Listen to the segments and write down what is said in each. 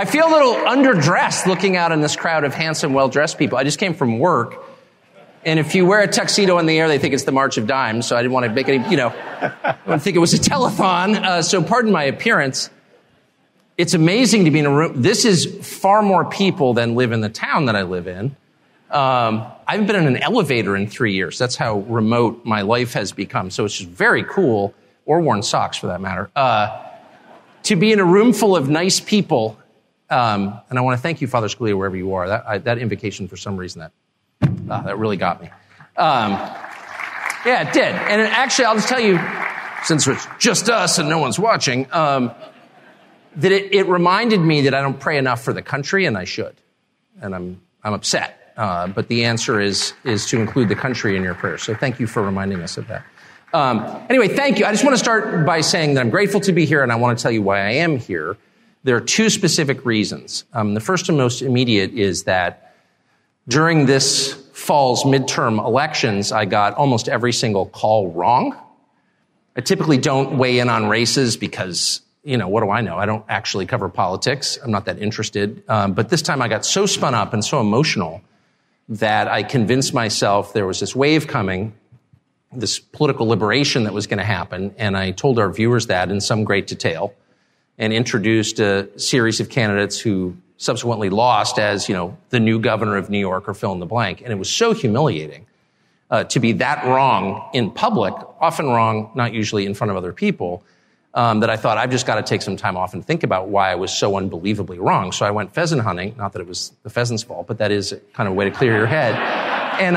feel a little underdressed looking out in this crowd of handsome, well-dressed people. I just came from work. And if you wear a tuxedo in the air, they think it's the March of Dimes. So I didn't want to make any, I didn't think it was a telethon. So pardon my appearance. It's amazing to be in a room. This is far more people than live in the town that I live in. I haven't been in an elevator in 3 years. That's how remote my life has become. So it's just very cool, or worn socks for that matter, to be in a room full of nice people. And I want to thank you, Father Scalia, wherever you are. That invocation, for some reason, that really got me. Yeah, it did. And actually, I'll just tell you, since it's just us and no one's watching, that it reminded me that I don't pray enough for the country, and I should. And I'm upset. But the answer is to include the country in your prayers. So thank you for reminding us of that. Anyway, thank you. I just want to start by saying that I'm grateful to be here, and I want to tell you why I am here. There are two specific reasons. The first and most immediate is that during this fall's midterm elections, I got almost every single call wrong. I typically don't weigh in on races because, what do I know? I don't actually cover politics. I'm not that interested. But this time I got so spun up and so emotional that I convinced myself there was this wave coming, this political liberation that was going to happen. And I told our viewers that in some great detail and introduced a series of candidates who subsequently lost as, the new governor of New York or fill in the blank. And it was so humiliating to be that wrong in public, often wrong, not usually in front of other people, that I thought I've just got to take some time off and think about why I was so unbelievably wrong. So I went pheasant hunting, not that it was the pheasant's fault, but that is kind of a way to clear your head. And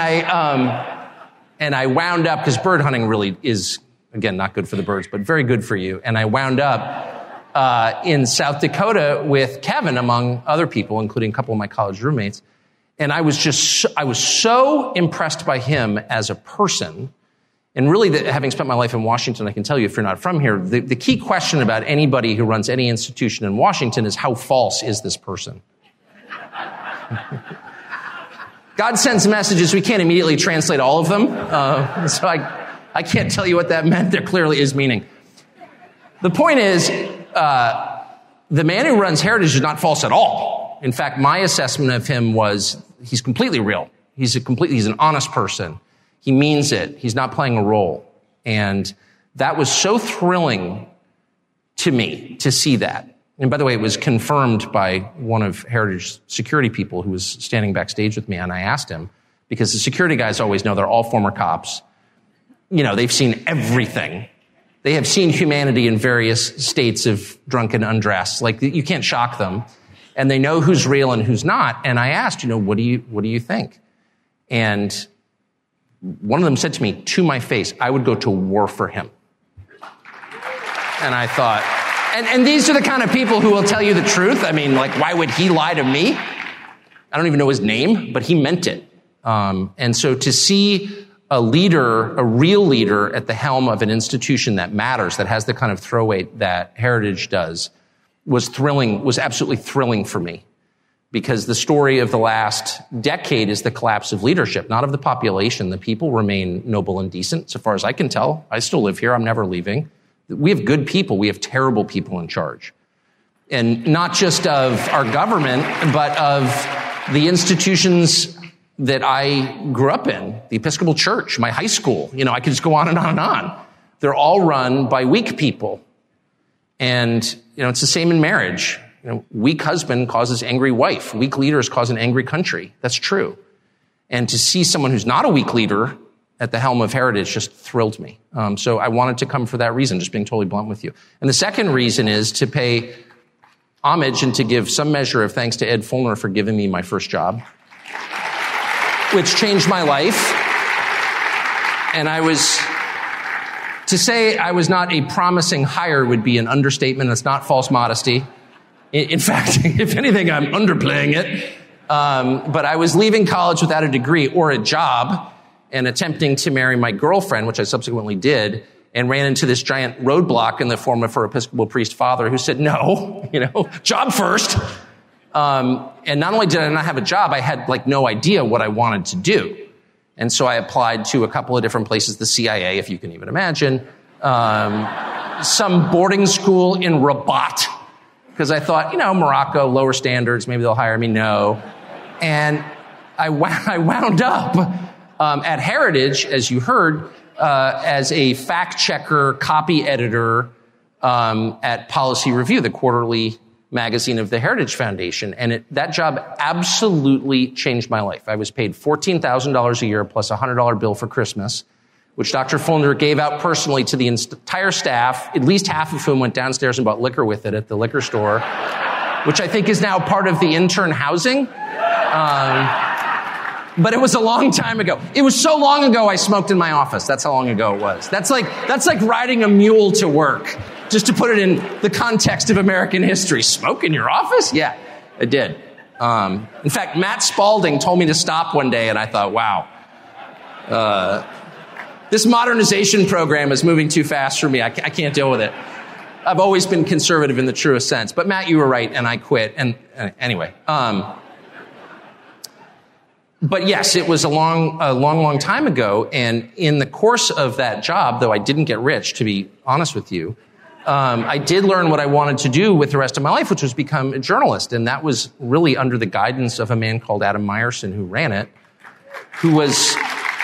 I wound up, because bird hunting really is, again, not good for the birds, but very good for you. And I wound up in South Dakota with Kevin, among other people, including a couple of my college roommates. And I was so impressed by him as a person. And really, having spent my life in Washington, I can tell you, if you're not from here, the key question about anybody who runs any institution in Washington is, how false is this person? God sends messages. We can't immediately translate all of them. So I can't tell you what that meant. There clearly is meaning. The point is, the man who runs Heritage is not false at all. In fact, my assessment of him was he's completely real. He's an honest person. He means it. He's not playing a role. And that was so thrilling to me to see that. And by the way, it was confirmed by one of Heritage's security people who was standing backstage with me. And I asked him, because the security guys always know they're all former cops. They've seen everything. They have seen humanity in various states of drunken undress. Like, you can't shock them. And they know who's real and who's not. And I asked, what do you think? And one of them said to me, to my face, I would go to war for him. And I thought, and these are the kind of people who will tell you the truth. I mean, why would he lie to me? I don't even know his name, but he meant it. And so to see a real leader at the helm of an institution that matters, that has the kind of throw weight that Heritage does, was absolutely thrilling for me. Because the story of the last decade is the collapse of leadership, not of the population. The people remain noble and decent, so far as I can tell. I still live here. I'm never leaving. We have good people. We have terrible people in charge. And not just of our government, but of the institutions that I grew up in, the Episcopal Church, my high school. I could just go on and on and on. They're all run by weak people. And, it's the same in marriage. Weak husband causes angry wife. Weak leaders cause an angry country. That's true. And to see someone who's not a weak leader at the helm of Heritage just thrilled me. So I wanted to come for that reason, just being totally blunt with you. And the second reason is to pay homage and to give some measure of thanks to Ed Fulner for giving me my first job, which changed my life. And to say I was not a promising hire would be an understatement. It's not false modesty. In fact, if anything, I'm underplaying it. But I was leaving college without a degree or a job and attempting to marry my girlfriend, which I subsequently did, and ran into this giant roadblock in the form of her Episcopal priest father who said, no, job first. And not only did I not have a job, I had no idea what I wanted to do. And so I applied to a couple of different places, the CIA, if you can even imagine, some boarding school in Rabat, because I thought, Morocco, lower standards, maybe they'll hire me. No. And I wound up at Heritage, as you heard, as a fact checker, copy editor at Policy Review, the quarterly magazine of the Heritage Foundation. And that job absolutely changed my life. I was paid $14,000 a year plus a $100 bill for Christmas, which Dr. Fulner gave out personally to the entire staff, at least half of whom went downstairs and bought liquor with it at the liquor store, which I think is now part of the intern housing. But it was a long time ago. It was so long ago I smoked in my office. That's how long ago it was. That's like riding a mule to work. Just to put it in the context of American history. Smoke in your office? Yeah, I did. In fact, Matt Spalding told me to stop one day, and I thought, wow. This modernization program is moving too fast for me. I can't deal with it. I've always been conservative in the truest sense. But Matt, you were right, and I quit. And anyway. But yes, it was a long time ago. And in the course of that job, though I didn't get rich, to be honest with you, I did learn what I wanted to do with the rest of my life, which was become a journalist. And that was really under the guidance of a man called Adam Meyerson, who ran it, who was,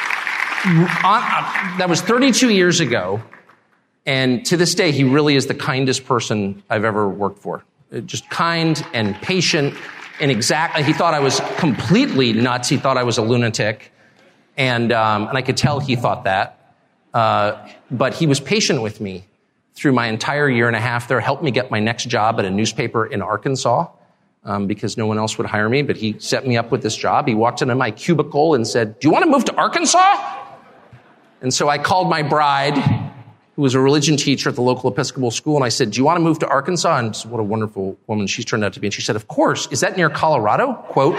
that was 32 years ago. And to this day, he really is the kindest person I've ever worked for. Just kind and patient and exact. He thought I was completely nuts. He thought I was a lunatic. And I could tell he thought that. But he was patient with me through my entire year and a half there, helped me get my next job at a newspaper in Arkansas, because no one else would hire me, but he set me up with this job. He walked into my cubicle and said, "Do you want to move to Arkansas?" And so I called my bride, who was a religion teacher at the local Episcopal school, and I said, "Do you want to move to Arkansas?" And what a wonderful woman she's turned out to be. And she said, "Of course. Is that near Colorado?" Quote.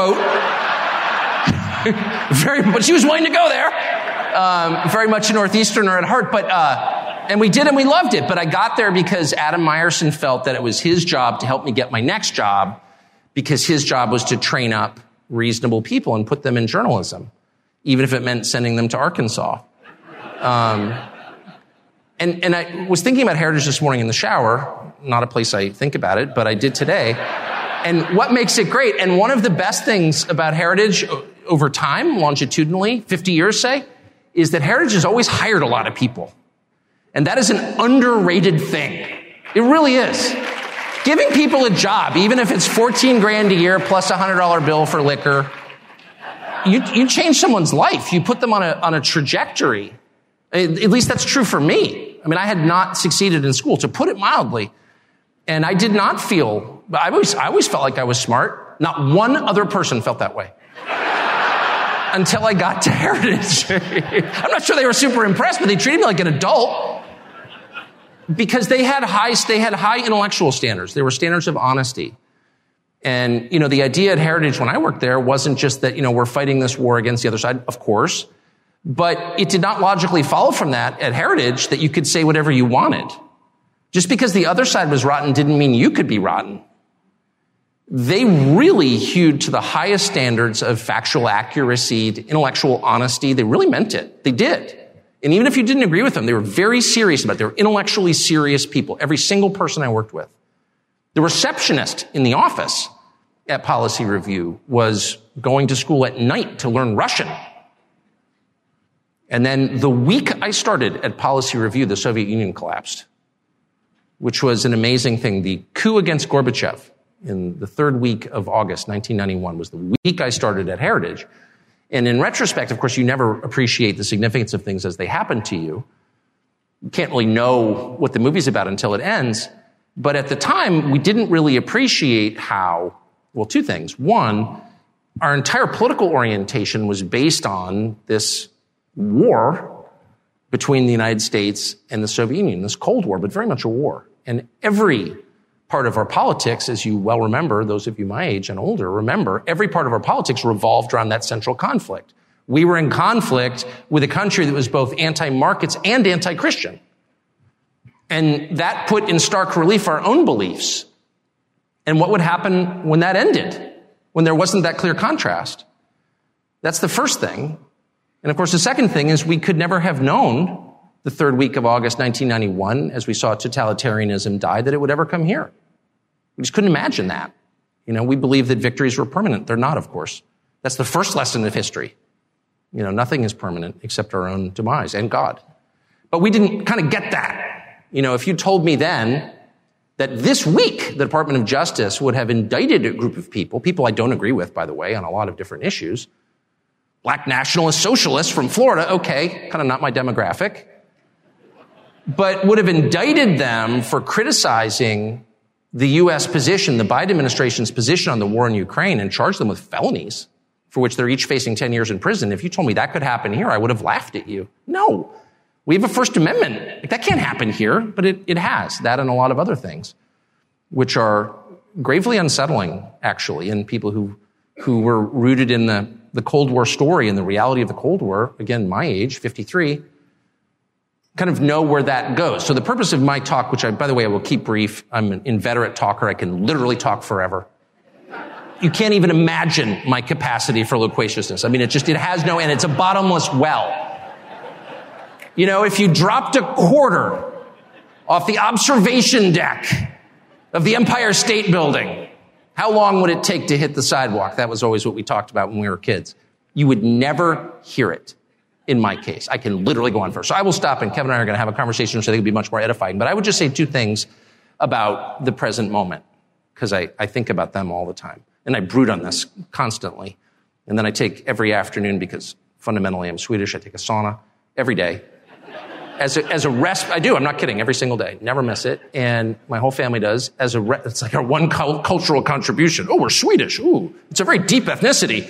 But she was willing to go there. Very much a Northeasterner at heart, but, and we did, and we loved it. But I got there because Adam Meyerson felt that it was his job to help me get my next job, because his job was to train up reasonable people and put them in journalism, even if it meant sending them to Arkansas. And I was thinking about Heritage this morning in the shower, not a place I think about it, but I did today. And what makes it great, and one of the best things about Heritage over time, longitudinally, 50 years, say, is that Heritage has always hired a lot of people. And that is an underrated thing. It really is. Giving people a job, even if it's $14,000 a year plus a $100 bill for liquor, you change someone's life. You put them on a trajectory. At least that's true for me. I mean, I had not succeeded in school, to put it mildly. And I did not feel, I always felt like I was smart. Not one other person felt that way. Until I got to Heritage. I'm not sure they were super impressed, but they treated me like an adult. Because they had high intellectual standards. There were standards of honesty. And, the idea at Heritage when I worked there wasn't just that, we're fighting this war against the other side, of course. But it did not logically follow from that at Heritage that you could say whatever you wanted. Just because the other side was rotten didn't mean you could be rotten. They really hewed to the highest standards of factual accuracy, intellectual honesty. They really meant it. They did. And even if you didn't agree with them, they were very serious about it. They were intellectually serious people, every single person I worked with. The receptionist in the office at Policy Review was going to school at night to learn Russian. And then the week I started at Policy Review, the Soviet Union collapsed, which was an amazing thing. The coup against Gorbachev in the third week of August 1991 was the week I started at Heritage. And in retrospect, of course, you never appreciate the significance of things as they happen to you. You can't really know what the movie's about until it ends. But at the time, we didn't really appreciate how, well, two things. One, our entire political orientation was based on this war between the United States and the Soviet Union, this Cold War, but very much a war. And every part of our politics, as you well remember, those of you my age and older remember, every part of our politics revolved around that central conflict. We were in conflict with a country that was both anti-markets and anti-Christian. And that put in stark relief our own beliefs. And what would happen when that ended, when there wasn't that clear contrast? That's the first thing. And of course, the second thing is we could never have known the third week of August 1991, as we saw totalitarianism die, that it would ever come here. We just couldn't imagine that. We believe that victories were permanent. They're not, of course. That's the first lesson of history. Nothing is permanent except our own demise and God. But we didn't kind of get that. If you told me then that this week the Department of Justice would have indicted a group of people I don't agree with, by the way, on a lot of different issues, black nationalist socialists from Florida, okay, kind of not my demographic, but would have indicted them for criticizing the U.S. position, the Biden administration's position on the war in Ukraine, and charged them with felonies for which they're each facing 10 years in prison. If you told me that could happen here, I would have laughed at you. No. We have a First Amendment. That can't happen here, but it has. That and a lot of other things, which are gravely unsettling, actually, in people who were rooted in the Cold War story and the reality of the Cold War, again, my age, 53, kind of know where that goes. So the purpose of my talk, which by the way, I will keep brief. I'm an inveterate talker. I can literally talk forever. You can't even imagine my capacity for loquaciousness. It has no end. It's a bottomless well. If you dropped a quarter off the observation deck of the Empire State Building, how long would it take to hit the sidewalk? That was always what we talked about when we were kids. You would never hear it. In my case, I can literally go on first. So I will stop, and Kevin and I are going to have a conversation which I think will be much more edifying. But I would just say two things about the present moment, because I think about them all the time. And I brood on this constantly. And then I take every afternoon, because fundamentally I'm Swedish, I take a sauna every day. As a rest, I do, I'm not kidding, every single day. Never miss it. And my whole family does. It's like our one cultural contribution. Oh, we're Swedish. Ooh, it's a very deep ethnicity.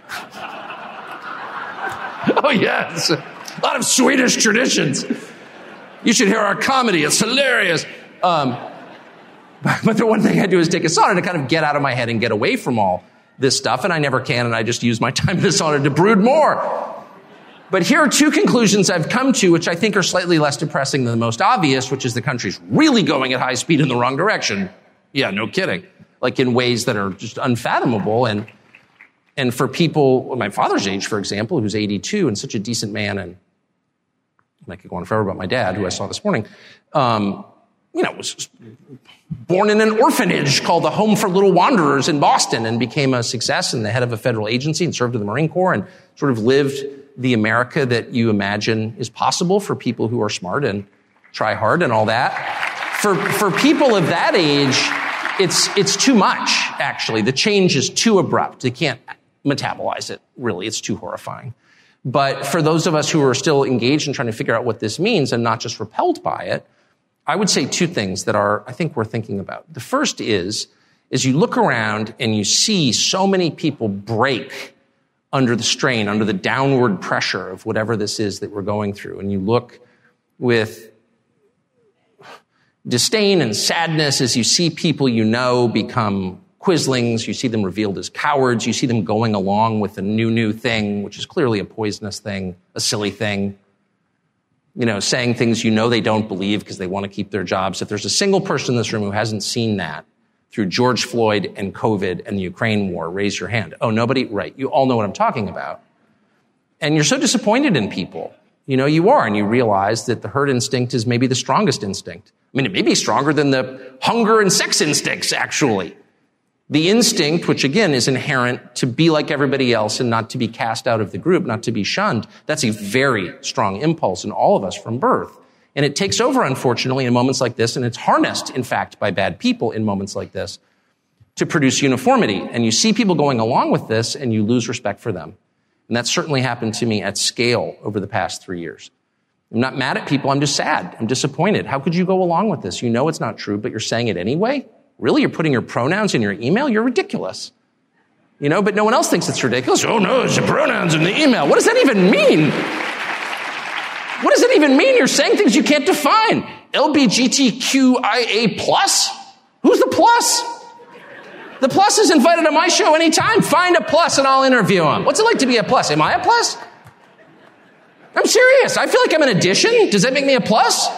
Oh, yes. A lot of Swedish traditions. You should hear our comedy. It's hilarious. But the one thing I do is take a sauna to kind of get out of my head and get away from all this stuff. And I never can. And I just use my time in the sauna to brood more. But here are two conclusions I've come to, which I think are slightly less depressing than the most obvious, which is the country's really going at high speed in the wrong direction. Yeah, no kidding. Like in ways that are just unfathomable. And for people, my father's age, for example, who's 82 and such a decent man, and I could go on forever about my dad, who I saw this morning, was born in an orphanage called the Home for Little Wanderers in Boston and became a success and the head of a federal agency and served in the Marine Corps and sort of lived the America that you imagine is possible for people who are smart and try hard and all that. For people of that age, it's too much, actually. The change is too abrupt. They can't metabolize it, really. It's too horrifying. But for those of us who are still engaged in trying to figure out what this means and not just repelled by it, I would say two things that I think we're thinking about. The first is you look around and you see so many people break under the strain, under the downward pressure of whatever this is that we're going through. And you look with disdain and sadness as you see people become quislings. You see them revealed as cowards. You see them going along with a new thing, which is clearly a poisonous thing, a silly thing. Saying things they don't believe because they want to keep their jobs. If there's a single person in this room who hasn't seen that through George Floyd and COVID and the Ukraine war, raise your hand. Oh, nobody? Right. You all know what I'm talking about. And you're so disappointed in people. You are, and you realize that the herd instinct is maybe the strongest instinct. It may be stronger than the hunger and sex instincts, actually. The instinct, which again is inherent to be like everybody else and not to be cast out of the group, not to be shunned, that's a very strong impulse in all of us from birth. And it takes over, unfortunately, in moments like this, and it's harnessed, in fact, by bad people in moments like this to produce uniformity. And you see people going along with this, and you lose respect for them. And that certainly happened to me at scale over the past 3 years. I'm not mad at people. I'm just sad. I'm disappointed. How could you go along with this? You know it's not true, but you're saying it anyway? Really? You're putting your pronouns in your email? You're ridiculous. But no one else thinks it's ridiculous. Oh, no, it's your pronouns in the email. What does that even mean? What does it even mean? You're saying things you can't define. LBGTQIA+? Who's the plus? The plus is invited to my show anytime. Find a plus and I'll interview him. What's it like to be a plus? Am I a plus? I'm serious. I feel like I'm an addition. Does that make me a plus?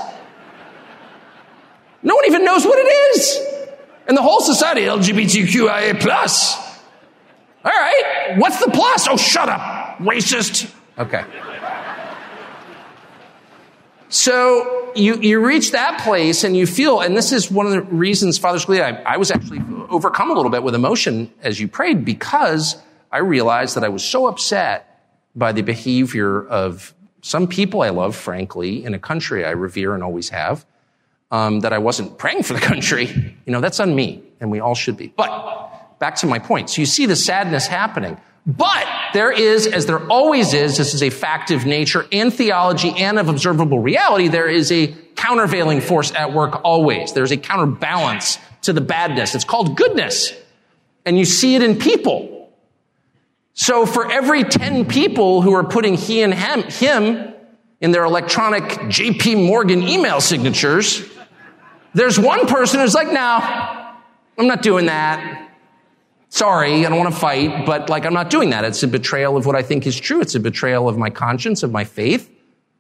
No one even knows what it is. And the whole society, LGBTQIA+. All right. What's the plus? Oh, shut up. Racist. Okay. So you reach that place and you feel, and this is one of the reasons, Father Scalia, I was actually overcome a little bit with emotion as you prayed, because I realized that I was so upset by the behavior of some people I love, frankly, in a country I revere and always have, that I wasn't praying for the country. That's on me, and we all should be. But back to my point. So you see the sadness happening. But there is, as there always is, this is a fact of nature and theology and of observable reality, there is a countervailing force at work always. There's a counterbalance to the badness. It's called goodness. And you see it in people. So for every 10 people who are putting he and him in their electronic JP Morgan email signatures, there's one person who's like, no, I'm not doing that. Sorry, I don't want to fight, but I'm not doing that. It's a betrayal of what I think is true. It's a betrayal of my conscience, of my faith,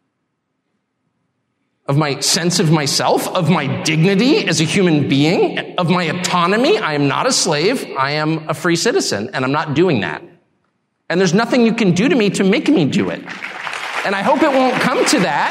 of my sense of myself, of my dignity as a human being, of my autonomy. I am not a slave. I am a free citizen, and I'm not doing that. And there's nothing you can do to me to make me do it. And I hope it won't come to that.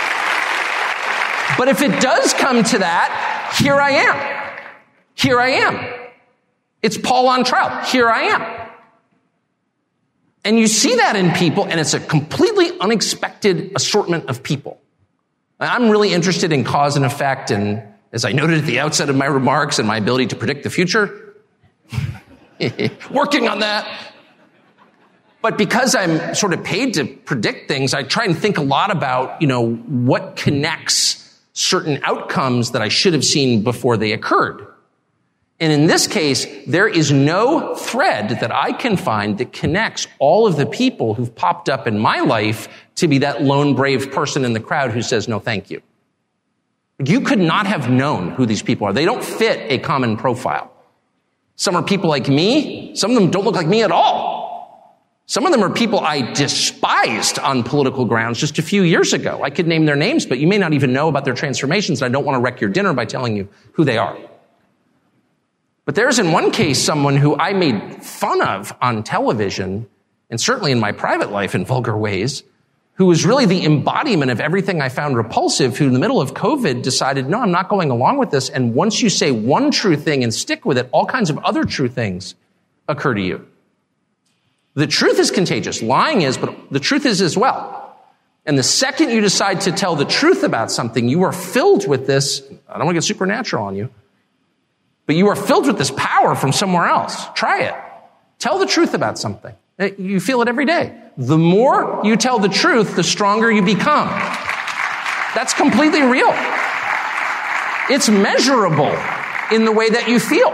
But if it does come to that, here I am. Here I am. It's Paul on trial. Here I am. And you see that in people, and it's a completely unexpected assortment of people. I'm really interested in cause and effect, and as I noted at the outset of my remarks, and my ability to predict the future, working on that. But because I'm sort of paid to predict things, I try and think a lot about, what connects certain outcomes that I should have seen before they occurred. And in this case, there is no thread that I can find that connects all of the people who've popped up in my life to be that lone brave person in the crowd who says, no, thank you. You could not have known who these people are. They don't fit a common profile. Some are people like me. Some of them don't look like me at all. Some of them are people I despised on political grounds just a few years ago. I could name their names, but you may not even know about their transformations, and I don't want to wreck your dinner by telling you who they are. But there's in one case someone who I made fun of on television, and certainly in my private life in vulgar ways, who was really the embodiment of everything I found repulsive, who in the middle of COVID decided, no, I'm not going along with this. And once you say one true thing and stick with it, all kinds of other true things occur to you. The truth is contagious. Lying is, but the truth is as well. And the second you decide to tell the truth about something, you are filled with this, I don't want to get supernatural on you, but you are filled with this power from somewhere else. Try it. Tell the truth about something. You feel it every day. The more you tell the truth, the stronger you become. That's completely real. It's measurable in the way that you feel.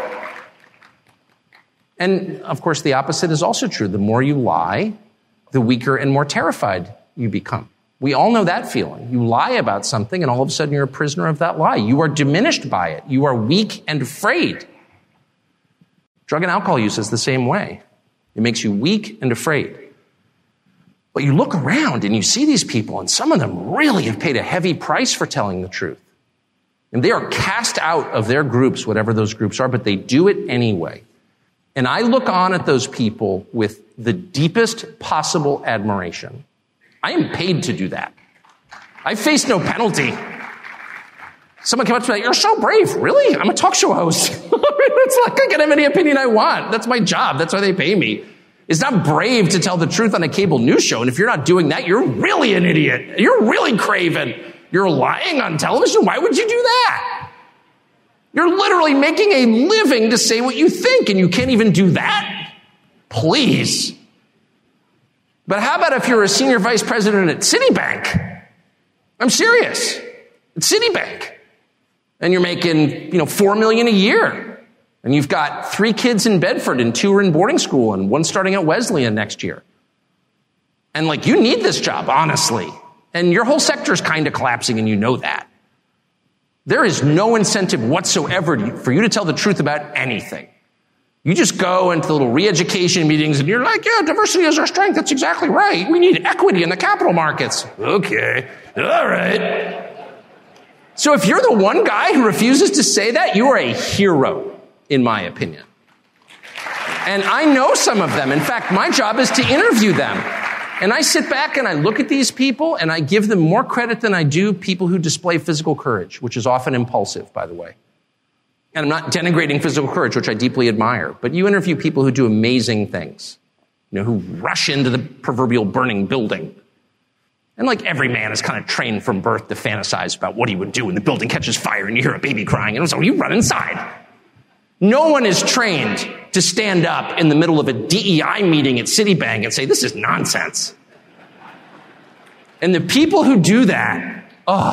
And, of course, the opposite is also true. The more you lie, the weaker and more terrified you become. We all know that feeling. You lie about something, and all of a sudden you're a prisoner of that lie. You are diminished by it. You are weak and afraid. Drug and alcohol use is the same way. It makes you weak and afraid. But you look around and you see these people, and some of them really have paid a heavy price for telling the truth. And they are cast out of their groups, whatever those groups are, but they do it anyway. And I look on at those people with the deepest possible admiration. I am paid to do that. I face no penalty. Someone came up to me like, you're so brave. Really? I'm a talk show host. It's like I can have any opinion I want. That's my job. That's why they pay me. It's not brave to tell the truth on a cable news show. And if you're not doing that, you're really an idiot. You're really craven. You're lying on television. Why would you do that? You're literally making a living to say what you think, and you can't even do that? Please. But how about if you're a senior vice president at Citibank? I'm serious. At Citibank. And you're making, $4 million a year. And you've got 3 kids in Bedford and 2 are in boarding school and 1 starting at Wesleyan next year. And you need this job, honestly. And your whole sector is kind of collapsing, and you know that. There is no incentive whatsoever for you to tell the truth about anything. You just go into the little re-education meetings and you're like, yeah, diversity is our strength. That's exactly right. We need equity in the capital markets. Okay. All right. So if you're the one guy who refuses to say that, you are a hero, in my opinion. And I know some of them. In fact, my job is to interview them. And I sit back and I look at these people and I give them more credit than I do people who display physical courage, which is often impulsive, by the way. And I'm not denigrating physical courage, which I deeply admire. But you interview people who do amazing things, who rush into the proverbial burning building. And like every man is kind of trained from birth to fantasize about what he would do when the building catches fire and you hear a baby crying. And so you run inside. No one is trained to stand up in the middle of a DEI meeting at Citibank and say, this is nonsense. And the people who do that,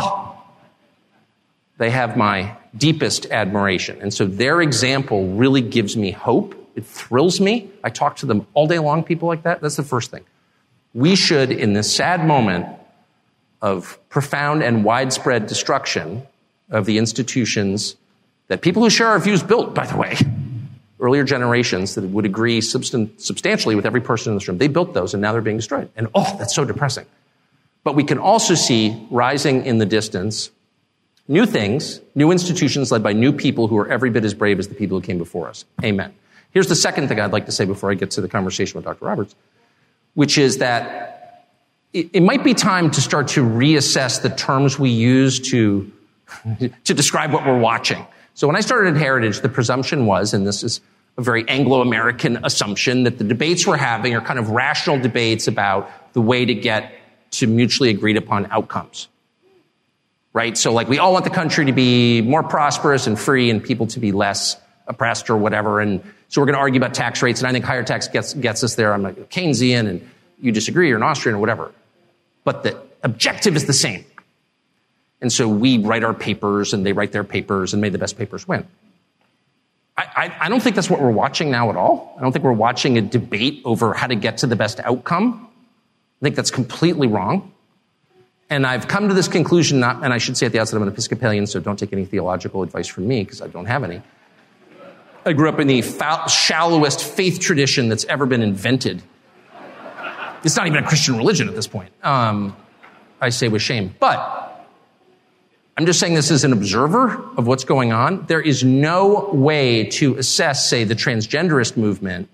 they have my deepest admiration. And so their example really gives me hope. It thrills me. I talk to them all day long, people like that. That's the first thing. We should, in this sad moment of profound and widespread destruction of the institutions that people who share our views built, by the way, earlier generations that would agree substantially with every person in this room, they built those and now they're being destroyed. And that's so depressing. But we can also see rising in the distance new things, new institutions led by new people who are every bit as brave as the people who came before us. Amen. Here's the second thing I'd like to say before I get to the conversation with Dr. Roberts, which is that it might be time to start to reassess the terms we use to describe what we're watching. So when I started at Heritage, the presumption was, and this is a very Anglo-American assumption, that the debates we're having are kind of rational debates about the way to get to mutually agreed upon outcomes. Right? So like we all want the country to be more prosperous and free and people to be less oppressed or whatever. And so we're going to argue about tax rates. And I think higher tax gets us there. I'm like Keynesian and you disagree or an Austrian or whatever. But the objective is the same. And so we write our papers and they write their papers and may the best papers win. I don't think that's what we're watching now at all. I don't think we're watching a debate over how to get to the best outcome. I think that's completely wrong. And I've come to this conclusion, and I should say at the outset I'm an Episcopalian, so don't take any theological advice from me because I don't have any. I grew up in the shallowest faith tradition that's ever been invented. It's not even a Christian religion at this point. I say with shame. But I'm just saying this as an observer of what's going on. There is no way to assess, say, the transgenderist movement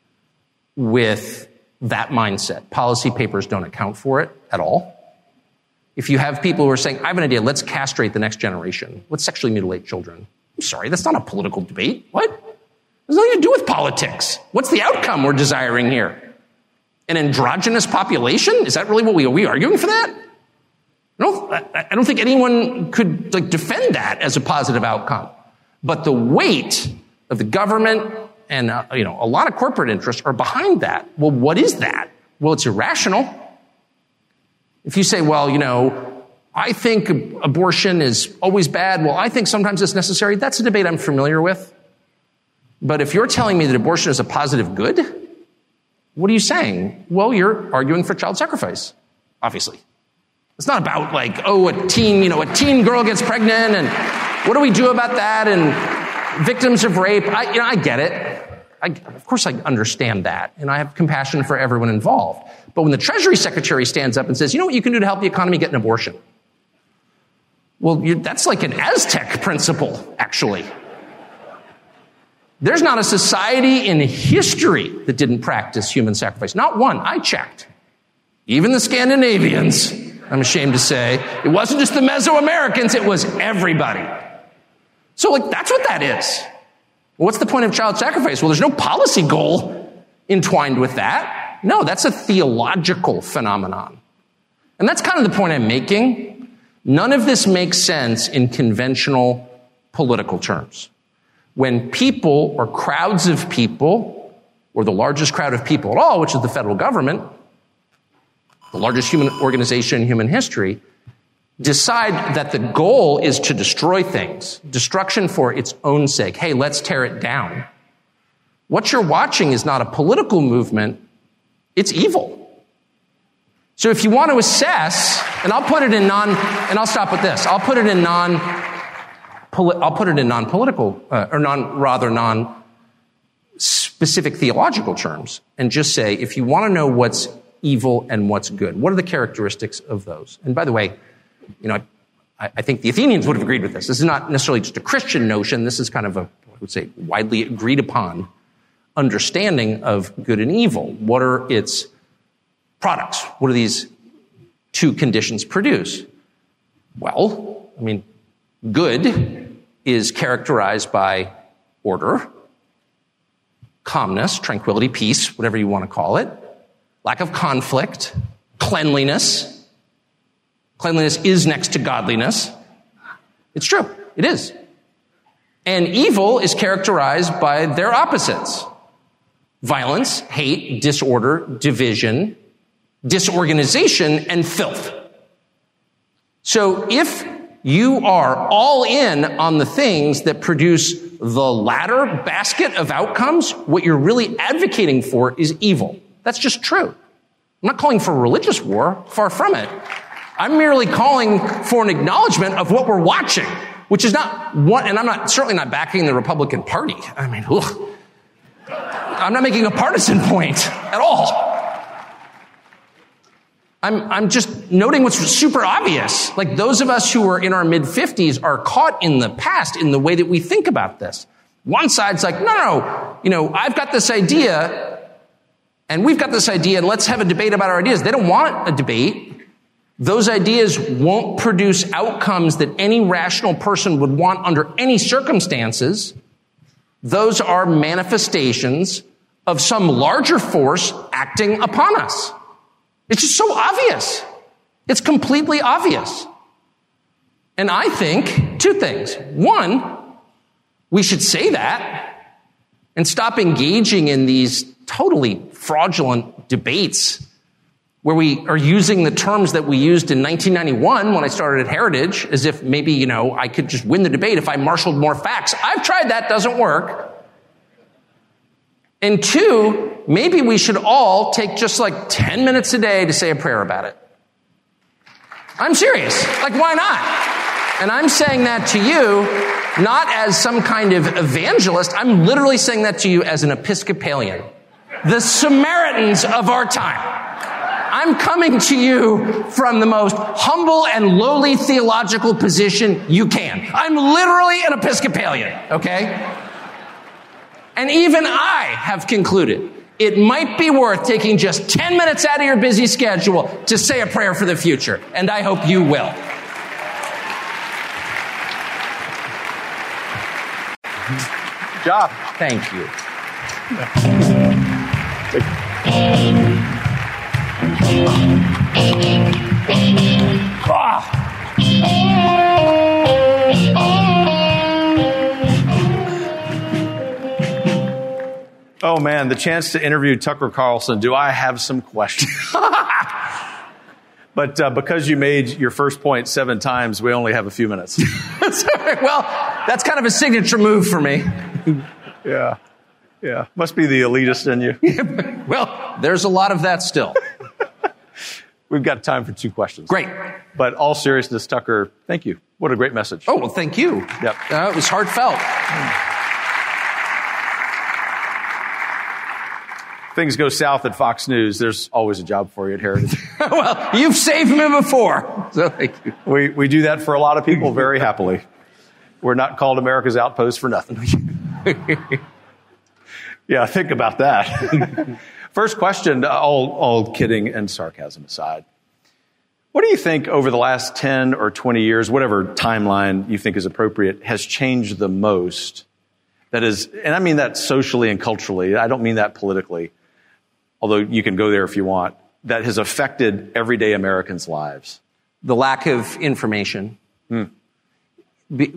with that mindset. Policy papers don't account for it at all. If you have people who are saying, I have an idea, let's castrate the next generation. Let's sexually mutilate children. I'm sorry, that's not a political debate. What? There's nothing to do with politics. What's the outcome we're desiring here? An androgynous population? Is that really what are we arguing for that? I don't think anyone could defend that as a positive outcome. But the weight of the government and a lot of corporate interests are behind that. Well, what is that? Well, it's irrational. If you say, well, I think abortion is always bad. Well, I think sometimes it's necessary. That's a debate I'm familiar with. But if you're telling me that abortion is a positive good, what are you saying? Well, you're arguing for child sacrifice, obviously. It's not about a teen girl gets pregnant and what do we do about that? And victims of rape. I get it. Of course I understand that. And I have compassion for everyone involved. But when the Treasury Secretary stands up and says, you know what you can do to help the economy? Get an abortion. Well, that's like an Aztec principle, actually. There's not a society in history that didn't practice human sacrifice. Not one. I checked. Even the Scandinavians, I'm ashamed to say. It wasn't just the Mesoamericans, it was everybody. So, that's what that is. What's the point of child sacrifice? Well, there's no policy goal entwined with that. No, that's a theological phenomenon. And that's kind of the point I'm making. None of this makes sense in conventional political terms. When people or crowds of people, or the largest crowd of people at all, which is the federal government, the largest human organization in human history, decide that the goal is to destroy things, destruction for its own sake. Hey, let's tear it down. What you're watching is not a political movement, it's evil. So if you want to assess, and I'll put it in I'll stop with this. I'll put it in non-political, non-specific theological terms, and just say, if you want to know what's evil and what's good, what are the characteristics of those? And by the way, I think the Athenians would have agreed with this. This is not necessarily just a Christian notion. This is kind of I would say, widely agreed upon understanding of good and evil. What are its products. What do these two conditions produce? Well, good is characterized by order, calmness, tranquility, peace, whatever you want to call it, lack of conflict, cleanliness. Cleanliness is next to godliness. It's true. It is. And evil is characterized by their opposites. Violence, hate, disorder, division, disorganization, and filth. So if you are all in on the things that produce the latter basket of outcomes, what you're really advocating for is evil. That's just true. I'm not calling for a religious war, far from it. I'm merely calling for an acknowledgement of what we're watching, which is not one, and I'm certainly not backing the Republican Party. I'm not making a partisan point at all. I'm just noting what's super obvious. Like those of us who are in our mid-50s are caught in the past in the way that we think about this. One side's like, no, I've got this idea and we've got this idea and let's have a debate about our ideas. They don't want a debate. Those ideas won't produce outcomes that any rational person would want under any circumstances. Those are manifestations of some larger force acting upon us. It's just so obvious. It's completely obvious. And I think two things. One, we should say that and stop engaging in these totally fraudulent debates where we are using the terms that we used in 1991 when I started at Heritage, as if maybe, I could just win the debate if I marshaled more facts. I've tried that, doesn't work. And two, maybe we should all take just 10 minutes a day to say a prayer about it. I'm serious. Why not? And I'm saying that to you, not as some kind of evangelist. I'm literally saying that to you as an Episcopalian. The Samaritans of our time. I'm coming to you from the most humble and lowly theological position you can. I'm literally an Episcopalian, okay? And even I have concluded it might be worth taking just 10 minutes out of your busy schedule to say a prayer for the future. And I hope you will. Good job. Thank you. Oh man, the chance to interview Tucker Carlson. Do I have some questions? But because you made your first point 7 times, we only have a few minutes. Well, that's kind of a signature move for me. Yeah. Must be the elitist in you. Well, there's a lot of that still. We've got time for 2 questions. Great. But all seriousness, Tucker, thank you. What a great message. Oh, well, thank you. Yep. It was heartfelt. Things go south at Fox News, there's always a job for you at Heritage. Well, you've saved me before. So thank you. We do that for a lot of people very happily. We're not called America's Outpost for nothing. Yeah, think about that. First question, all kidding and sarcasm aside. What do you think over the last 10 or 20 years, whatever timeline you think is appropriate, has changed the most? That is, and I mean that socially and culturally. I don't mean that politically, although you can go there if you want, that has affected everyday Americans' lives? The lack of information. This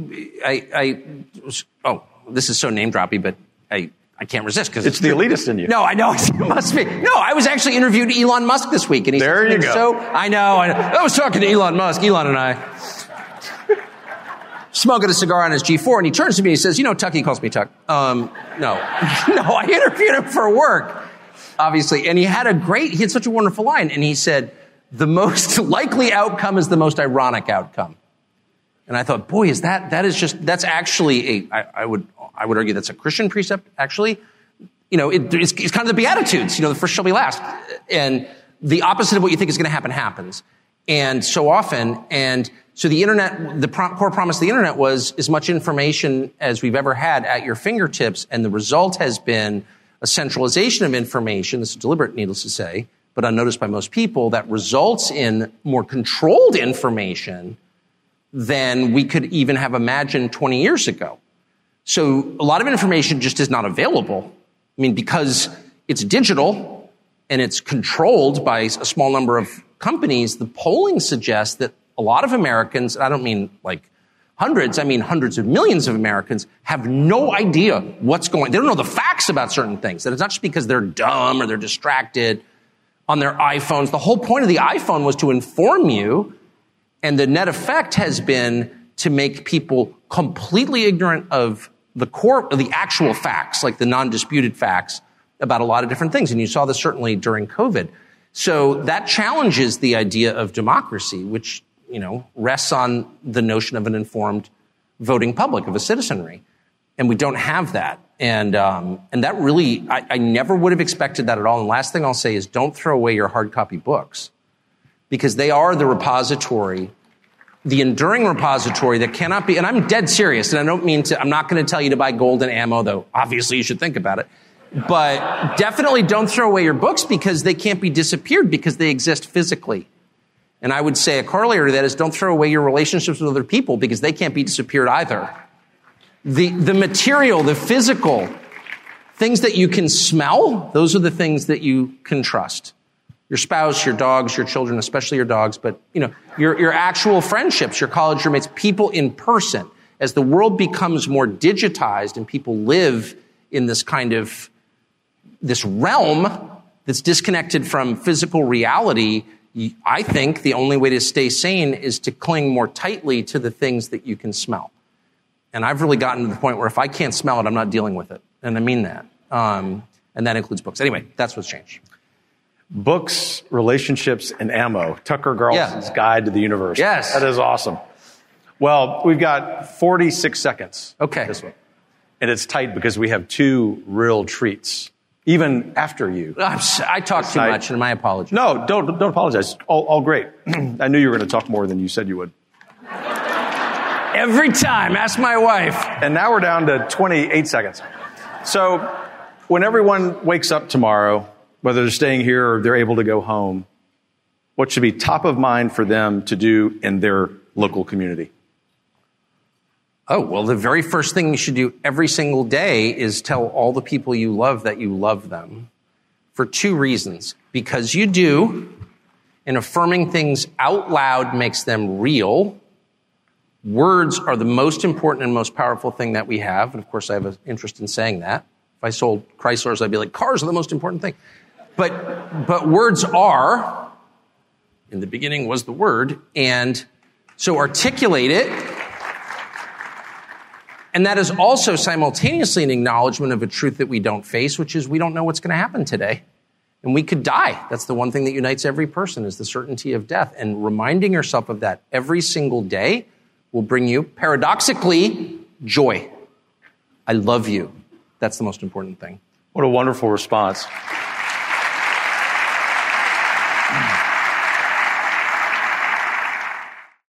is so name-droppy, but I can't resist because it's the elitist in you. No, I know. It must be. No, I was actually interviewed Elon Musk this week. And he there said, you go. So, I know. I was talking to Elon Musk, Elon and I. Smoking a cigar on his G4, and he turns to me and he says, Tuck, he calls me Tuck. No, I interviewed him for work, obviously. And he had such a wonderful line. And he said, the most likely outcome is the most ironic outcome. And I thought, boy, that's actually I would argue that's a Christian precept, actually. It's kind of the Beatitudes, the first shall be last. And the opposite of what you think is going to happen happens. And so often, and so the internet, the core promise of the internet was as much information as we've ever had at your fingertips. And the result has been a centralization of information. This is deliberate, needless to say, but unnoticed by most people, that results in more controlled information than we could even have imagined 20 years ago. So a lot of information just is not available. I mean, because it's digital and it's controlled by a small number of companies, the polling suggests that a lot of Americans, I don't mean like hundreds, I mean hundreds of millions of Americans, have no idea what's going on. They don't know the facts about certain things. And it's not just because they're dumb or they're distracted on their iPhones. The whole point of the iPhone was to inform you, and the net effect has been to make people completely ignorant of the core, of the actual facts, like the non-disputed facts about a lot of different things. And you saw this certainly during COVID. So that challenges the idea of democracy, which, rests on the notion of an informed voting public, of a citizenry. And we don't have that. And that really, I never would have expected that at all. And last thing I'll say is don't throw away your hard copy books, because they are the repository, the enduring repository that cannot be, and I'm dead serious, and I don't mean to, I'm not going to tell you to buy golden ammo, though obviously you should think about it. But definitely don't throw away your books, because they can't be disappeared, because they exist physically. And I would say a corollary to that is don't throw away your relationships with other people, because they can't be disappeared either. The material, the physical, things that you can smell, those are the things that you can trust. Your spouse, your dogs, your children, especially your dogs, but your actual friendships, your college roommates, people in person. As the world becomes more digitized and people live in this kind of this realm that's disconnected from physical reality, I think the only way to stay sane is to cling more tightly to the things that you can smell. And I've really gotten to the point where if I can't smell it, I'm not dealing with it. And I mean that. And that includes books. Anyway, that's what's changed. Books, relationships, and ammo. Tucker Carlson's Guide to the Universe. Yes. That is awesome. Well, we've got 46 seconds. Okay. This one. And it's tight because we have two real treats, even after you. I talk too much, and my apologies. No, don't apologize. All great. I knew you were going to talk more than you said you would. Every time. Ask my wife. And now we're down to 28 seconds. So when everyone wakes up tomorrow, whether they're staying here or they're able to go home, what should be top of mind for them to do in their local community? Oh, well, the very first thing you should do every single day is tell all the people you love that you love them, for two reasons. Because you do, and affirming things out loud makes them real. Words are the most important and most powerful thing that we have. And of course, I have an interest in saying that. If I sold Chryslers, I'd be like, cars are the most important thing. But words are, in the beginning was the word, and so articulate it. And that is also simultaneously an acknowledgement of a truth that we don't face, which is we don't know what's going to happen today. And we could die. That's the one thing that unites every person, is the certainty of death. And reminding yourself of that every single day will bring you, paradoxically, joy. I love you. That's the most important thing. What a wonderful response.